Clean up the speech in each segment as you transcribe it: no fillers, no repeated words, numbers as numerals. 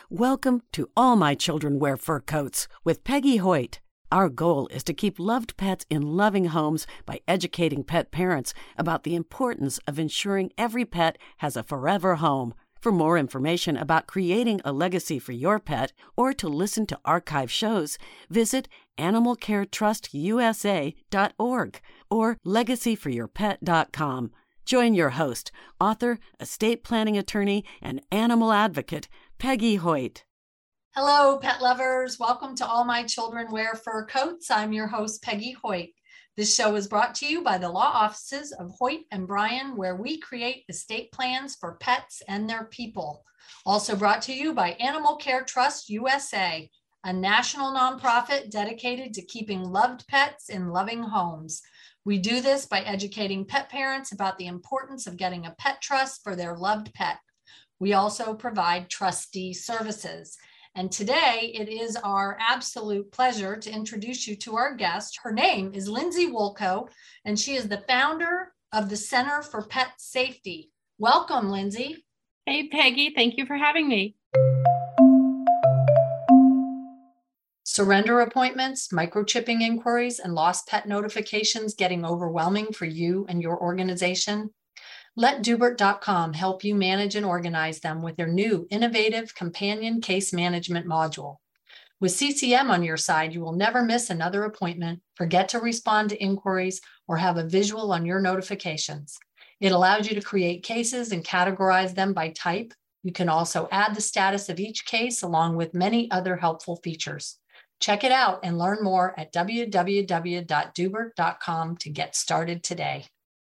Welcome to All My Children Wear Fur Coats with Peggy Hoyt. Our goal is to keep loved pets in loving homes by educating pet parents about the importance of ensuring every pet has a forever home. For more information about creating a legacy for your pet or to listen to archive shows, visit animalcaretrustusa.org or legacyforyourpet.com. Join your host, author, estate planning attorney, and animal advocate, Peggy Hoyt. Hello, pet lovers. Welcome to All My Children Wear Fur Coats. I'm your host, Peggy Hoyt. This show is brought to you by the law offices of Hoyt and Bryan, where we create estate plans for pets and their people. Also brought to you by Animal Care Trust USA, a national nonprofit dedicated to keeping loved pets in loving homes. We do this by educating pet parents about the importance of getting a pet trust for their loved pet. We also provide trustee services. And today it is our absolute pleasure to introduce you to our guest. Her name is Lindsay Woolko, and she is the founder of the Center for Pet Safety. Welcome, Lindsay. Hey, Peggy. Thank you for having me. Surrender appointments, microchipping inquiries, and lost pet notifications getting overwhelming for you and your organization? Let Dubert.com help you manage and organize them with their new innovative companion case management module. With CCM on your side, you will never miss another appointment, forget to respond to inquiries, or have a visual on your notifications. It allows you to create cases and categorize them by type. You can also add the status of each case along with many other helpful features. Check it out and learn more at www.dubert.com to get started today.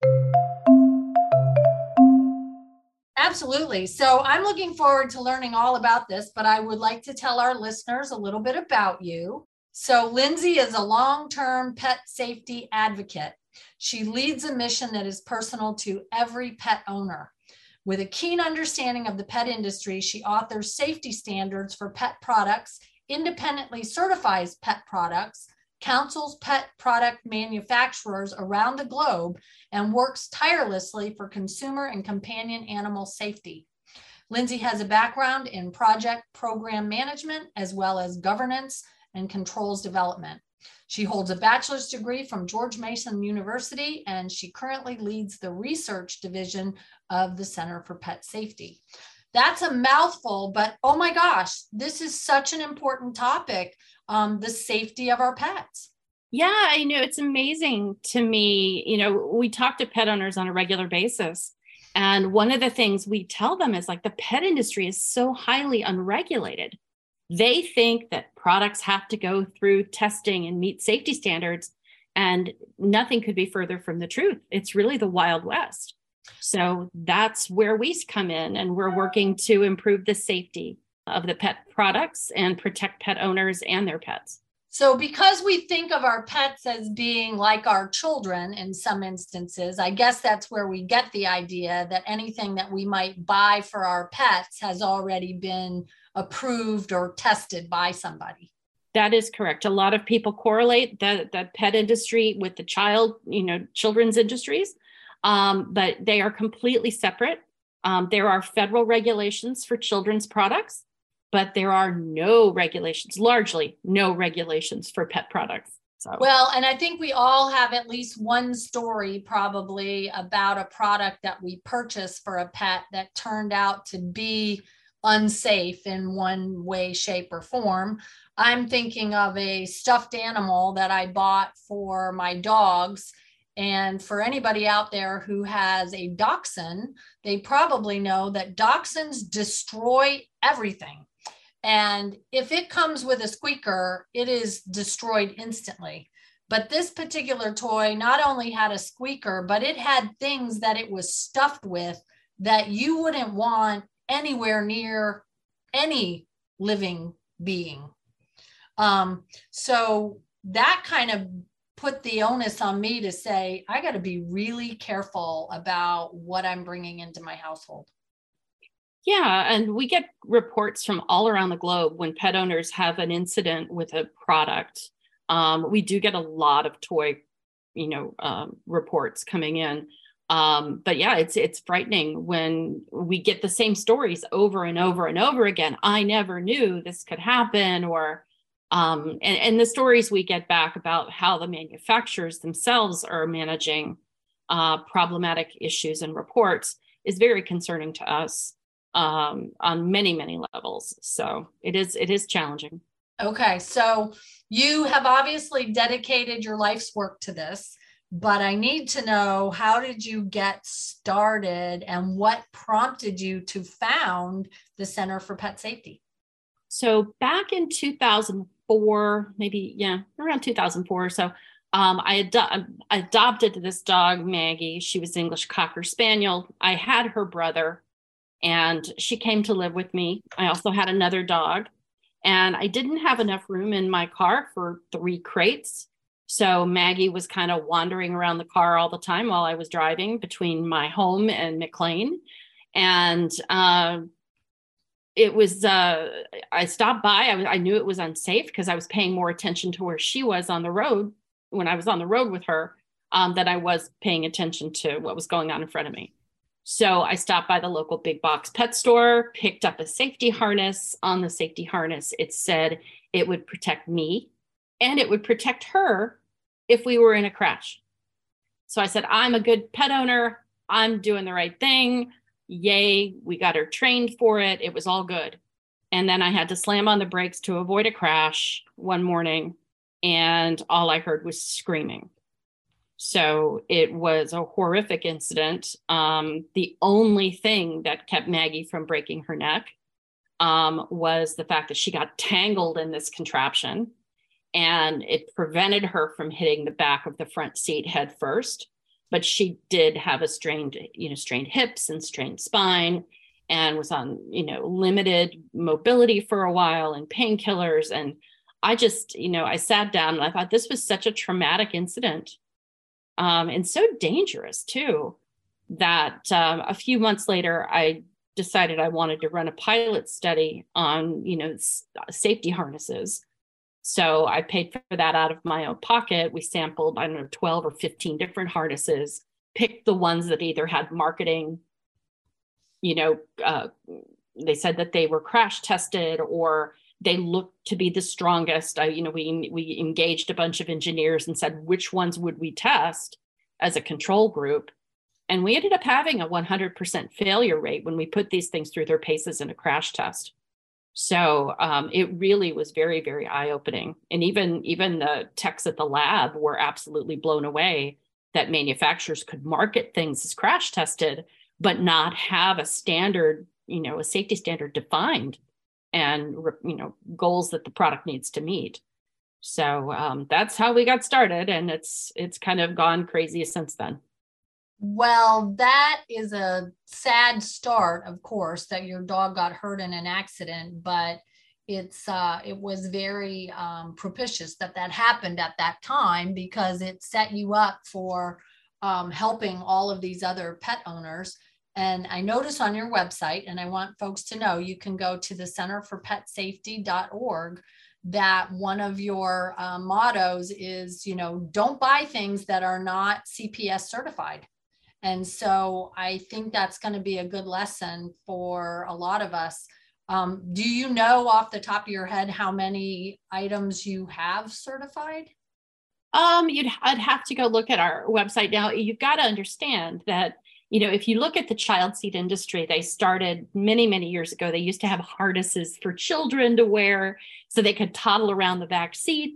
Absolutely. So I'm looking forward to learning all about this, but I would like to tell our listeners a little bit about you. So Lindsay is a long-term pet safety advocate. She leads a mission that is personal to every pet owner. With a keen understanding of the pet industry, she authors safety standards for pet products, independently certifies pet products, counsels pet product manufacturers around the globe, and works tirelessly for consumer and companion animal safety. Lindsay has a background in project program management, as well as governance and controls development. She holds a bachelor's degree from George Mason University, and she currently leads the research division of the Center for Pet Safety. That's a mouthful, but oh my gosh, this is such an important topic. The safety of our pets. Yeah, I know. It's amazing to me. We talk to pet owners on a regular basis. And one of the things we tell them is the pet industry is so highly unregulated. They think that products have to go through testing and meet safety standards, and nothing could be further from the truth. It's really the Wild West. So that's where we come in, and we're working to improve the safety of the pet products and protect pet owners and their pets. So because we think of our pets as being like our children in some instances, I guess that's where we get the idea that anything that we might buy for our pets has already been approved or tested by somebody. That is correct. A lot of people correlate the pet industry with the children's industries, but they are completely separate. There are federal regulations for children's products, but there are largely no regulations for pet products. So. Well, and I think we all have at least one story probably about a product that we purchased for a pet that turned out to be unsafe in one way, shape, or form. I'm thinking of a stuffed animal that I bought for my dogs. And for anybody out there who has a dachshund, they probably know that dachshunds destroy everything. And if it comes with a squeaker, it is destroyed instantly. But this particular toy not only had a squeaker, but it had things that it was stuffed with that you wouldn't want anywhere near any living being. So that kind of put the onus on me to say, I got to be really careful about what I'm bringing into my household. Yeah, and we get reports from all around the globe when pet owners have an incident with a product. We do get a lot of toy, reports coming in. But yeah, it's frightening when we get the same stories over and over and over again. I never knew this could happen, or and the stories we get back about how the manufacturers themselves are managing problematic issues and reports is very concerning to us on many, many levels. So it is challenging. Okay, so you have obviously dedicated your life's work to this, but I need to know, how did you get started and what prompted you to found the Center for Pet Safety? So back in 2004, maybe, yeah, around 2004 or so, I adopted this dog, Maggie. She was English Cocker Spaniel. I had her brother, and she came to live with me. I also had another dog, and I didn't have enough room in my car for 3 crates. So Maggie was kind of wandering around the car all the time while I was driving between my home and McLean. And it was, I stopped by. I knew it was unsafe because I was paying more attention to where she was on the road when I was on the road with her than I was paying attention to what was going on in front of me. So I stopped by the local big box pet store, picked up a safety harness. On the safety harness, it said it would protect me and it would protect her if we were in a crash. So I said, I'm a good pet owner. I'm doing the right thing. Yay, we got her trained for it. It was all good. And then I had to slam on the brakes to avoid a crash one morning, and all I heard was screaming. So it was a horrific incident. The only thing that kept Maggie from breaking her neck was the fact that she got tangled in this contraption, and it prevented her from hitting the back of the front seat head first. But she did have a strained hips and strained spine, and was on, limited mobility for a while and painkillers. And I just, I sat down and I thought this was such a traumatic incident, and so dangerous too, that a few months later, I decided I wanted to run a pilot study on, safety harnesses. So I paid for that out of my own pocket. We sampled, 12 or 15 different harnesses, picked the ones that either had marketing, they said that they were crash tested or they looked to be the strongest. We engaged a bunch of engineers and said, which ones would we test as a control group? And we ended up having a 100% failure rate when we put these things through their paces in a crash test. So it really was very, very eye-opening. And even the techs at the lab were absolutely blown away that manufacturers could market things as crash tested, but not have a standard, a safety standard defined and, goals that the product needs to meet. So that's how we got started. And it's kind of gone crazy since then. Well, that is a sad start, of course, that your dog got hurt in an accident, but it was very propitious that happened at that time, because it set you up for helping all of these other pet owners. And I notice on your website, and I want folks to know, you can go to the centerforpetsafety.org, that one of your mottos is, don't buy things that are not CPS certified. And so I think that's going to be a good lesson for a lot of us. Do you know off the top of your head how many items you have certified? I'd have to go look at our website. Now, you've got to understand that, if you look at the child seat industry, they started many, many years ago. They used to have harnesses for children to wear so they could toddle around the back seat.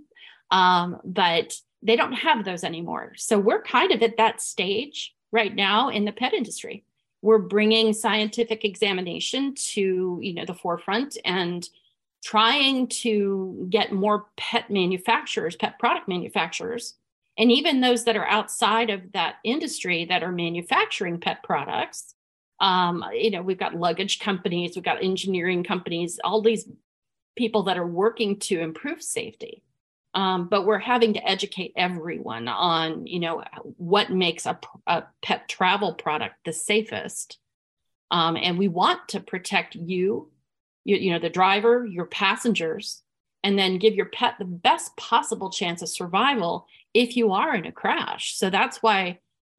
But they don't have those anymore. So we're kind of at that stage right now in the pet industry. We're bringing scientific examination to, the forefront and trying to get more pet product manufacturers, and even those that are outside of that industry that are manufacturing pet products. We've got luggage companies, we've got engineering companies, all these people that are working to improve safety. But we're having to educate everyone on, what makes a pet travel product the safest. And we want to protect you, the driver, your passengers, and then give your pet the best possible chance of survival if you are in a crash. So that's why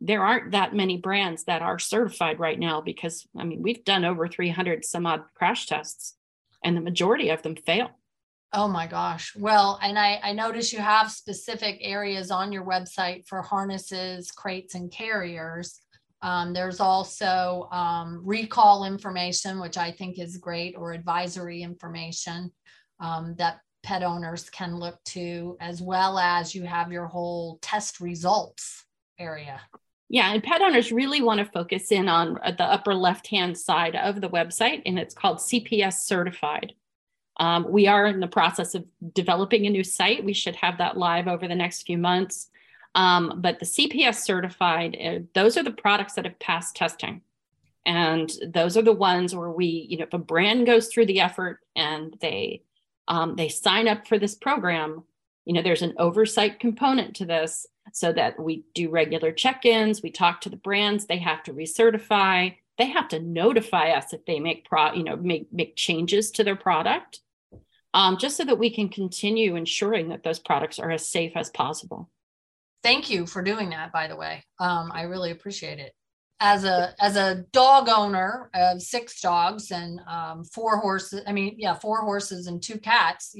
there aren't that many brands that are certified right now because, I mean, we've done over 300 some odd crash tests and the majority of them fail. Oh my gosh. Well, and I notice you have specific areas on your website for harnesses, crates, and carriers. There's also recall information, which I think is great, or advisory information that pet owners can look to, as well as you have your whole test results area. Yeah, and pet owners really want to focus in on the upper left-hand side of the website, and it's called CPS Certified. We are in the process of developing a new site. We should have that live over the next few months. But the CPS certified, those are the products that have passed testing. And those are the ones where we, if a brand goes through the effort and they sign up for this program, there's an oversight component to this so that we do regular check-ins. We talk to the brands. They have to recertify. They have to notify us if they make changes to their product, just so that we can continue ensuring that those products are as safe as possible. Thank you for doing that, by the way. I really appreciate it. As a dog owner of 6 dogs and 4 horses, 4 horses and 2 cats,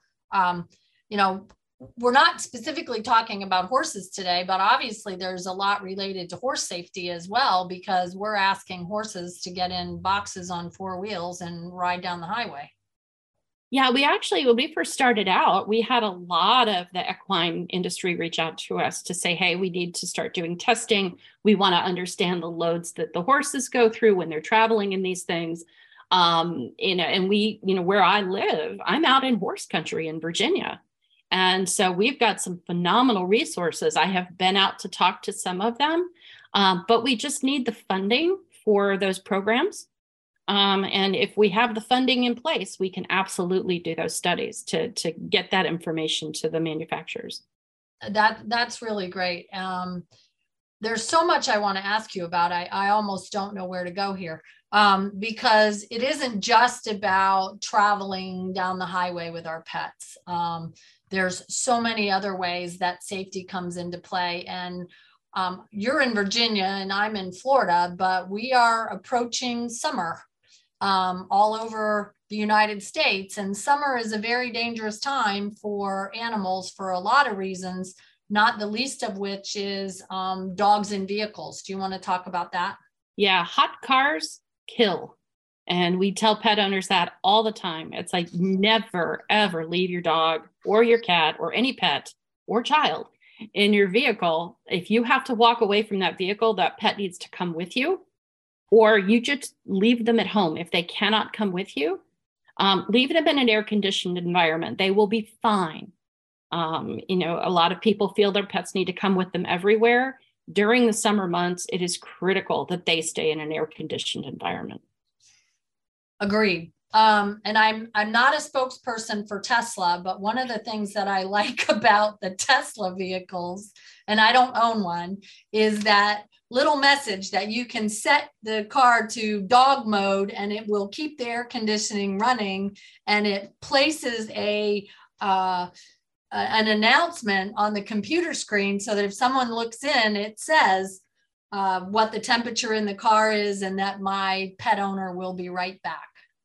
we're not specifically talking about horses today, but obviously there's a lot related to horse safety as well, because we're asking horses to get in boxes on 4 wheels and ride down the highway. Yeah, when we first started out, we had a lot of the equine industry reach out to us to say, hey, we need to start doing testing. We want to understand the loads that the horses go through when they're traveling in these things. And we, where I live, I'm out in horse country in Virginia. And so we've got some phenomenal resources. I have been out to talk to some of them, but we just need the funding for those programs. And if we have the funding in place, we can absolutely do those studies to get that information to the manufacturers. That's really great. There's so much I want to ask you about. I almost don't know where to go here, because it isn't just about traveling down the highway with our pets. There's so many other ways that safety comes into play. And you're in Virginia and I'm in Florida, but we are approaching summer all over the United States. And summer is a very dangerous time for animals for a lot of reasons, not the least of which is dogs in vehicles. Do you want to talk about that? Yeah, hot cars kill. And we tell pet owners that all the time. It's like, never, ever leave your dog or your cat or any pet or child in your vehicle. If you have to walk away from that vehicle, that pet needs to come with you, or you just leave them at home. If they cannot come with you, leave them in an air-conditioned environment. They will be fine. A lot of people feel their pets need to come with them everywhere. During the summer months, it is critical that they stay in an air-conditioned environment. Agreed. And I'm not a spokesperson for Tesla, but one of the things that I like about the Tesla vehicles, and I don't own one, is that little message that you can set the car to dog mode and it will keep the air conditioning running, and it places an announcement on the computer screen so that if someone looks in, it says what the temperature in the car is and that my pet owner will be right back.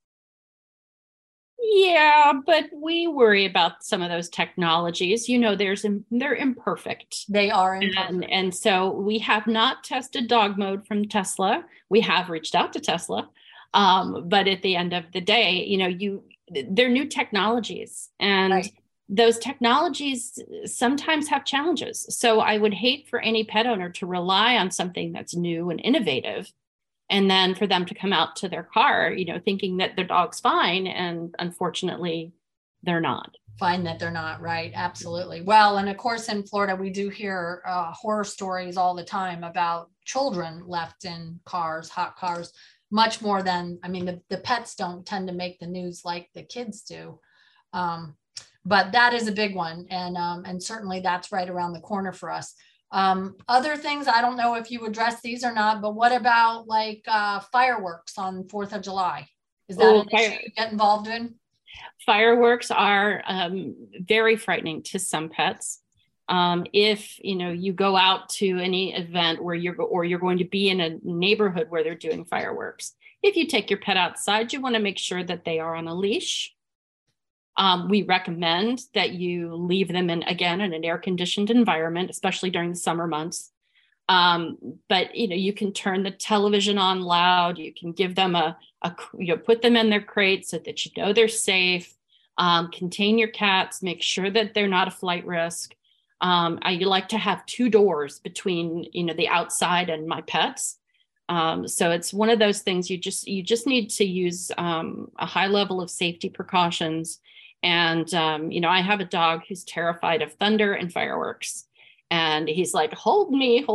Yeah, but we worry about some of those technologies. They're imperfect. They are imperfect. And so we have not tested dog mode from Tesla. We have reached out to Tesla. But at the end of the day, they're new technologies, and right. Those technologies sometimes have challenges. So I would hate for any pet owner to rely on something that's new and innovative, and then for them to come out to their car, thinking that their dog's fine. And unfortunately, they're not. Find that they're not, right. Absolutely. Well, and of course, in Florida, we do hear horror stories all the time about children left in cars, hot cars, much more than, the pets don't tend to make the news like the kids do. But that is a big one. And certainly that's right around the corner for us. Other things, I don't know if you address these or not, but what about like fireworks on 4th of July? Is that an issue you get involved in? Fireworks are very frightening to some pets. If you go out to any event where you're going to be in a neighborhood where they're doing fireworks, if you take your pet outside, you want to make sure that they are on a leash. We recommend that you leave them in an air-conditioned environment, especially during the summer months. But you can turn the television on loud. You can give them put them in their crate so that they're safe. Contain your cats. Make sure that they're not a flight risk. I like to have 2 doors between the outside and my pets. So it's one of those things you just need to use a high level of safety precautions. And I have a dog who's terrified of thunder and fireworks. And he's like, hold me,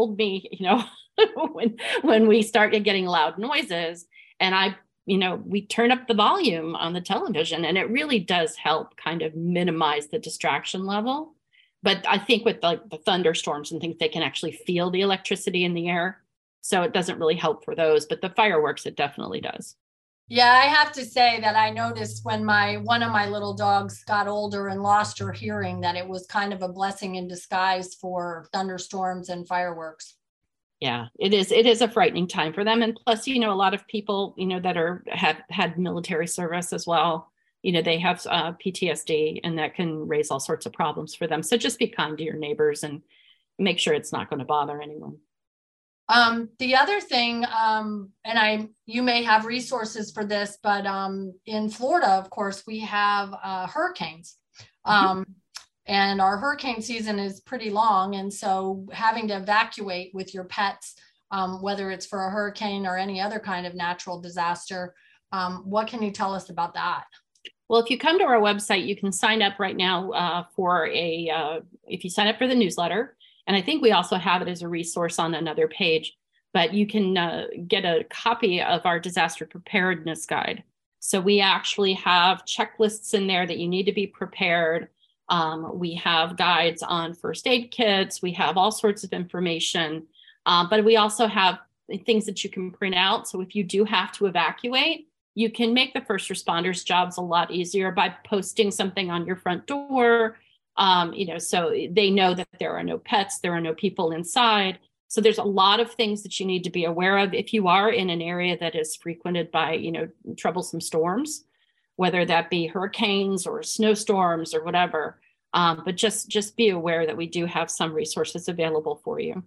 when we start getting loud noises. And we turn up the volume on the television, and it really does help kind of minimize the distraction level. But I think with the thunderstorms and things, they can actually feel the electricity in the air. So it doesn't really help for those, but the fireworks, it definitely does. Yeah, I have to say that I noticed when one of my little dogs got older and lost her hearing, that it was kind of a blessing in disguise for thunderstorms and fireworks. Yeah, it is. It is a frightening time for them. And plus, a lot of people, that have had military service as well, they have PTSD, and that can raise all sorts of problems for them. So just be kind to your neighbors and make sure it's not going to bother anyone. The other thing, you may have resources for this, but in Florida, of course, we have hurricanes. And our hurricane season is pretty long. And so having to evacuate with your pets, whether it's for a hurricane or any other kind of natural disaster, what can you tell us about that? Well, if you come to our website, you can sign up right now if you sign up for the newsletter. And I think we also have it as a resource on another page, but you can get a copy of our disaster preparedness guide. So we actually have checklists in there that you need to be prepared. We have guides on first aid kits. We have all sorts of information, but we also have things that you can print out. So if you do have to evacuate, you can make the first responders' jobs a lot easier by posting something on your front door. So they know that there are no pets, there are no people inside. So there's a lot of things that you need to be aware of if you are in an area that is frequented by, troublesome storms, whether that be hurricanes or snowstorms or whatever. But just be aware that we do have some resources available for you.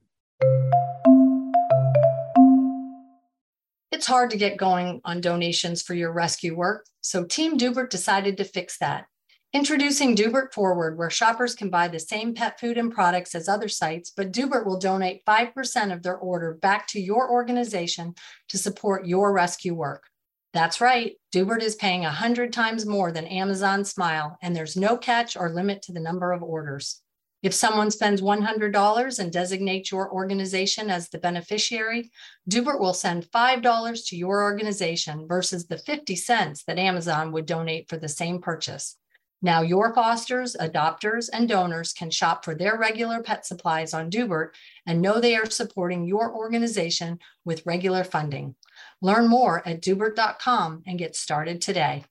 It's hard to get going on donations for your rescue work, so Team Dubert decided to fix that. Introducing Dubert Forward, where shoppers can buy the same pet food and products as other sites, but Dubert will donate 5% of their order back to your organization to support your rescue work. That's right, Dubert is paying 100 times more than Amazon Smile, and there's no catch or limit to the number of orders. If someone spends $100 and designates your organization as the beneficiary, Dubert will send $5 to your organization versus the 50 cents that Amazon would donate for the same purchase. Now your fosters, adopters, and donors can shop for their regular pet supplies on Dubert and know they are supporting your organization with regular funding. Learn more at dubert.com and get started today.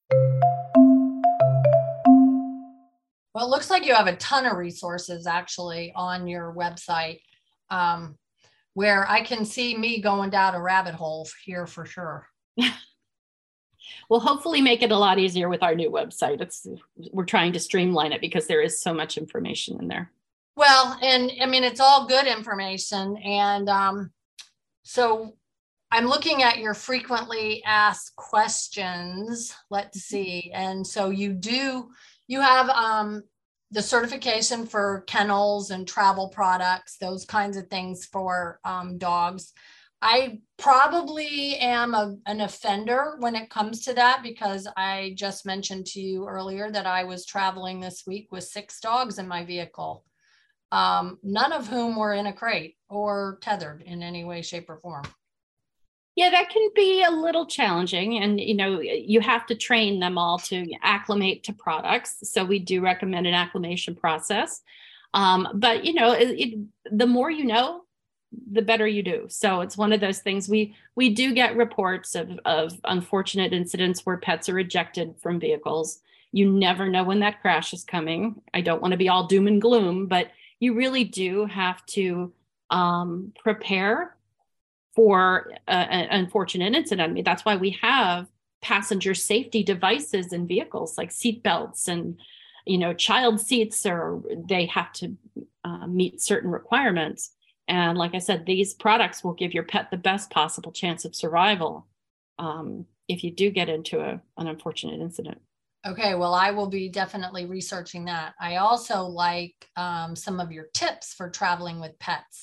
Well, it looks like you have a ton of resources actually on your website, where I can see me going down a rabbit hole here for sure. We'll hopefully make it a lot easier with our new website. We're trying to streamline it because there is so much information in there. Well, and I mean, it's all good information. And so I'm looking at your frequently asked questions. Let's see. And so you have the certification for kennels and travel products, those kinds of things for dogs. I probably am an offender when it comes to that, because I just mentioned to you earlier that I was traveling this week with 6 dogs in my vehicle, none of whom were in a crate or tethered in any way, shape, or form. Yeah, that can be a little challenging. And, you have to train them all to acclimate to products. So we do recommend an acclimation process. But, the more you know, the better you do. So it's one of those things. We do get reports of unfortunate incidents where pets are ejected from vehicles. You never know when that crash is coming. I don't want to be all doom and gloom, but you really do have to prepare for an unfortunate incident. I mean, that's why we have passenger safety devices in vehicles like seat belts and, child seats, or they have to meet certain requirements. And like I said, these products will give your pet the best possible chance of survival if you do get into an unfortunate incident. Okay, well, I will be definitely researching that. I also like some of your tips for traveling with pets.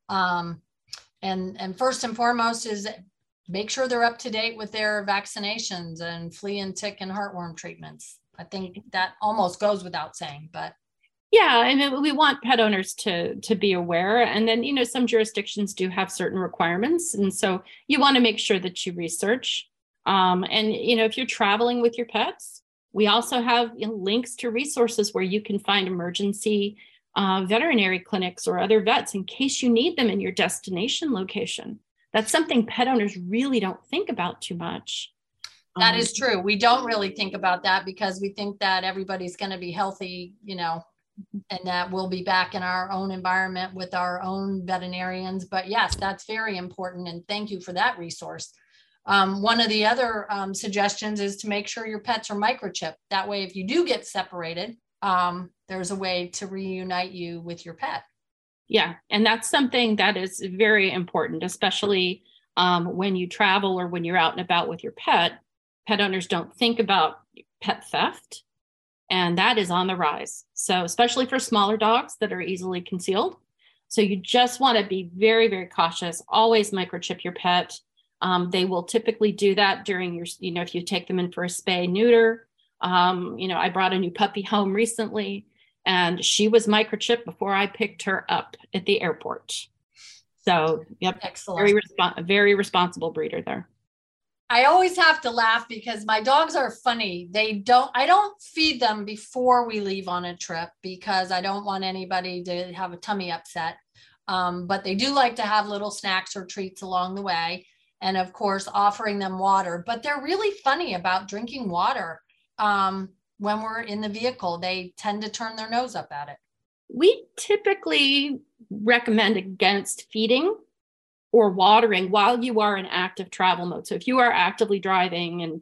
And first and foremost is make sure they're up to date with their vaccinations and flea and tick and heartworm treatments. I think that almost goes without saying, but. Yeah, and we want pet owners to be aware. And then, some jurisdictions do have certain requirements. And so you want to make sure that you research. And, if you're traveling with your pets, we also have links to resources where you can find emergency veterinary clinics or other vets in case you need them in your destination location. That's something pet owners really don't think about too much. That is true. We don't really think about that because we think that everybody's going to be healthy, and that we'll be back in our own environment with our own veterinarians. But yes, that's very important. And thank you for that resource. One of the other suggestions is to make sure your pets are microchipped. That way, if you do get separated, there's a way to reunite you with your pet. Yeah, and that's something that is very important, especially when you travel or when you're out and about with your pet. Pet owners don't think about pet theft, and that is on the rise. So especially for smaller dogs that are easily concealed. So you just want to be very, very cautious. Always microchip your pet. They will typically do that during your, if you take them in for a spay neuter. I brought a new puppy home recently, and she was microchipped before I picked her up at the airport. So, yep, excellent. Very responsible breeder there. I always have to laugh because my dogs are funny. I don't feed them before we leave on a trip because I don't want anybody to have a tummy upset. But they do like to have little snacks or treats along the way. And of course, offering them water, but they're really funny about drinking water. When we're in the vehicle, they tend to turn their nose up at it. We typically recommend against feeding or watering while you are in active travel mode. So if you are actively driving and,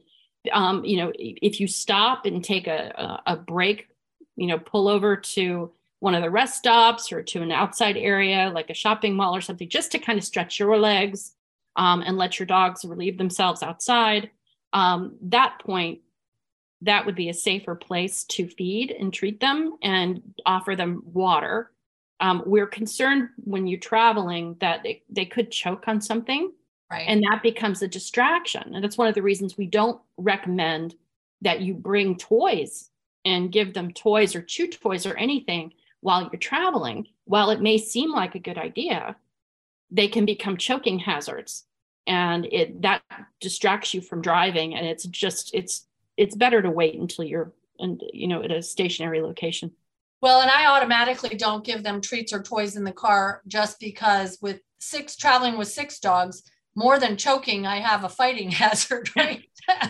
if you stop and take a break, pull over to one of the rest stops or to an outside area like a shopping mall or something, just to kind of stretch your legs and let your dogs relieve themselves outside. That point, that would be a safer place to feed and treat them and offer them water. We're concerned when you're traveling that they could choke on something, right? And that becomes a distraction. And that's one of the reasons we don't recommend that you bring toys and give them toys or chew toys or anything while you're traveling. While it may seem like a good idea, they can become choking hazards, and that distracts you from driving. And it's better to wait until you're at a stationary location. Well, and I automatically don't give them treats or toys in the car just because traveling with 6 dogs, more than choking, I have a fighting hazard, right?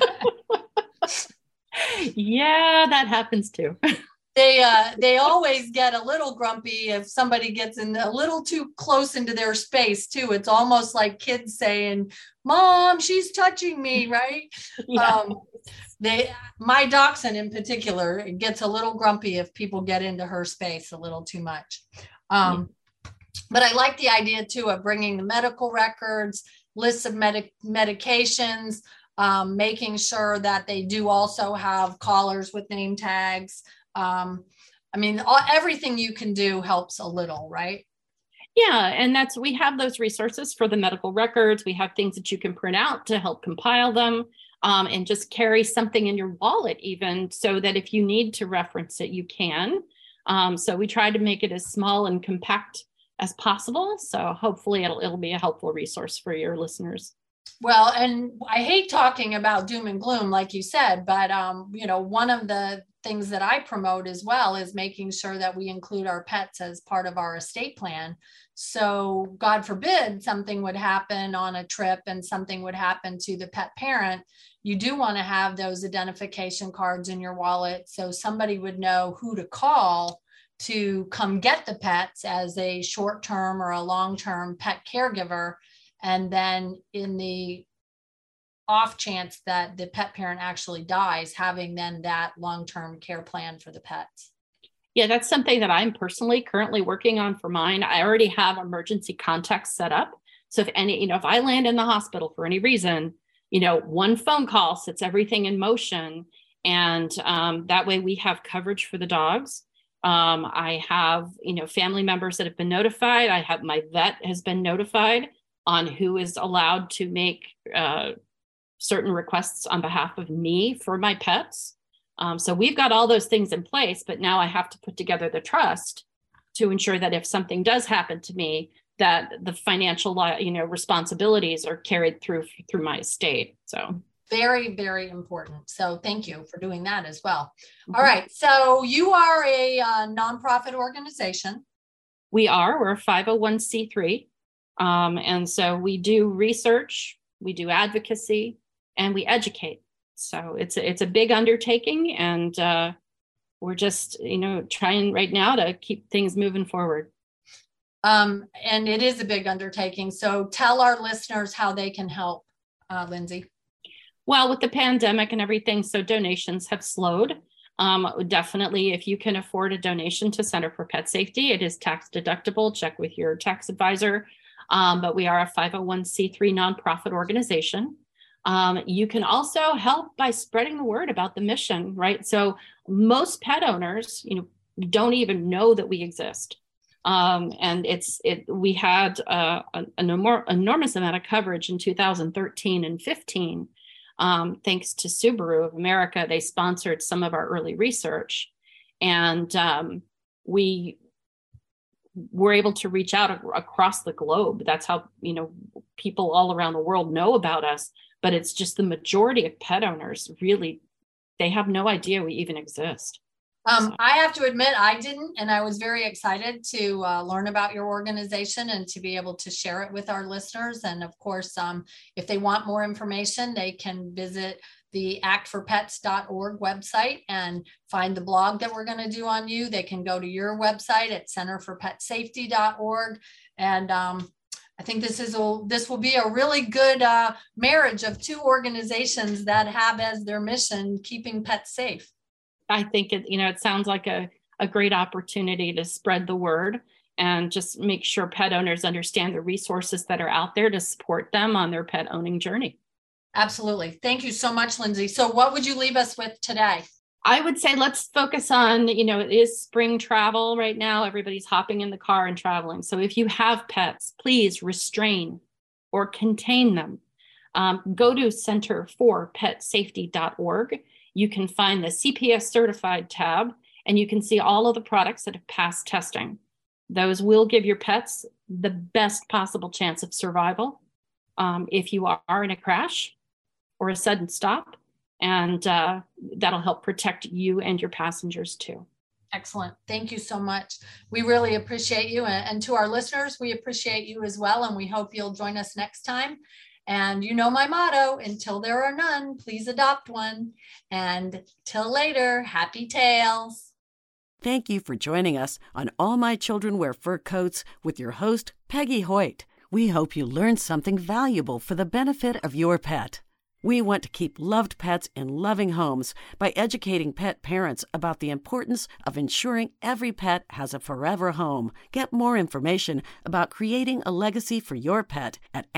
Yeah, that happens too. They always get a little grumpy if somebody gets in a little too close into their space too. It's almost like kids saying, "Mom, she's touching me," right? Yeah. My dachshund in particular gets a little grumpy if people get into her space a little too much. But I like the idea too of bringing the medical records, lists of medications, making sure that they do also have collars with name tags. Everything you can do helps a little, right? Yeah, and we have those resources for the medical records. We have things that you can print out to help compile them. And just carry something in your wallet even so that if you need to reference it, you can. So we try to make it as small and compact as possible. So hopefully it'll be a helpful resource for your listeners. Well, and I hate talking about doom and gloom, like you said, but one of the things that I promote as well is making sure that we include our pets as part of our estate plan. So God forbid something would happen on a trip and something would happen to the pet parent. You do want to have those identification cards in your wallet so somebody would know who to call to come get the pets as a short-term or a long-term pet caregiver. And then in the off chance that the pet parent actually dies, having then that long-term care plan for the pets. Yeah, that's something that I'm personally currently working on for mine. I already have emergency contacts set up. So if I land in the hospital for any reason, one phone call sets everything in motion. And that way we have coverage for the dogs. I have, family members that have been notified. I have my vet has been notified on who is allowed to make certain requests on behalf of me for my pets. So we've got all those things in place, but now I have to put together the trust to ensure that if something does happen to me, that the financial, responsibilities are carried through my estate. So very, very important. So thank you for doing that as well. Mm-hmm. All right. So you are a nonprofit organization. We're a 501c3. And so we do research, we do advocacy, and we educate. So it's a big undertaking, and we're just, trying right now to keep things moving forward. And it is a big undertaking. So tell our listeners how they can help, Lindsay. Well, with the pandemic and everything, so donations have slowed. Definitely, if you can afford a donation to Center for Pet Safety, it is tax deductible. Check with your tax advisor. But we are a 501c3 nonprofit organization. You can also help by spreading the word about the mission, right? So most pet owners, don't even know that we exist. And we had an enormous amount of coverage in 2013 and 15. Thanks to Subaru of America, they sponsored some of our early research, and we were able to reach out across the globe. That's how, people all around the world know about us, but it's just the majority of pet owners really, they have no idea we even exist. I have to admit, I didn't, and I was very excited to learn about your organization and to be able to share it with our listeners. And of course, if they want more information, they can visit the actforpets.org website and find the blog that we're going to do on you. They can go to your website at centerforpetsafety.org. And I think this will be a really good marriage of two organizations that have as their mission keeping pets safe. I think it sounds like a great opportunity to spread the word and just make sure pet owners understand the resources that are out there to support them on their pet owning journey. Absolutely. Thank you so much, Lindsay. So what would you leave us with today? I would say let's focus on, it is spring travel right now. Everybody's hopping in the car and traveling. So if you have pets, please restrain or contain them. Go to centerforpetsafety.org. You can find the CPS certified tab, and you can see all of the products that have passed testing. Those will give your pets the best possible chance of survival if you are in a crash or a sudden stop, and that'll help protect you and your passengers too. Excellent. Thank you so much. We really appreciate you. And to our listeners, we appreciate you as well. And we hope you'll join us next time. And you know my motto, until there are none, please adopt one. And till later, happy tails. Thank you for joining us on All My Children Wear Fur Coats with your host, Peggy Hoyt. We hope you learned something valuable for the benefit of your pet. We want to keep loved pets in loving homes by educating pet parents about the importance of ensuring every pet has a forever home. Get more information about creating a legacy for your pet at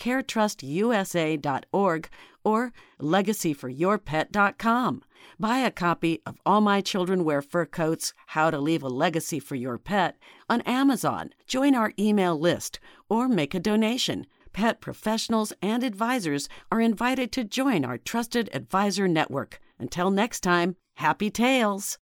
animalcaretrustusa.org or legacyforyourpet.com. Buy a copy of All My Children Wear Fur Coats, How to Leave a Legacy for Your Pet on Amazon. Join our email list or make a donation. Pet professionals and advisors are invited to join our trusted advisor network. Until next time, happy tails.